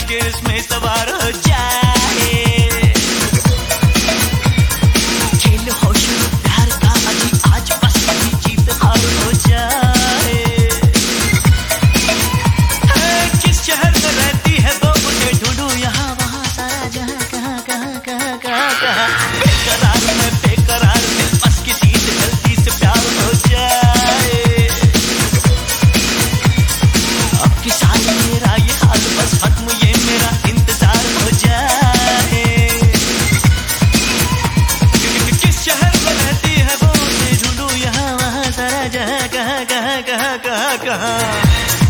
के इसमें सवार हो जाए। खेल हो शुरू प्यार का अभी, आज बस अभी जीत हार हो जाए। किस शहर में रहती है वो, मुझे ढूंढूं यहाँ वहाँ सारा जहाँ, कहाँ कहाँ कहाँ कहाँ कहाँ। बेकरार में बेकरार दिल, बस किसी से जल्दी से प्यार हो जाए। अब की साल मेरा ये हाल, बस खत्म ये मेरा इंतजार हो जाए। किस शहर में रहती है वो, मुझे ढूंढूं यहाँ वहाँ सारा जहाँ, कहाँ कहाँ कहाँ कहाँ कहाँ।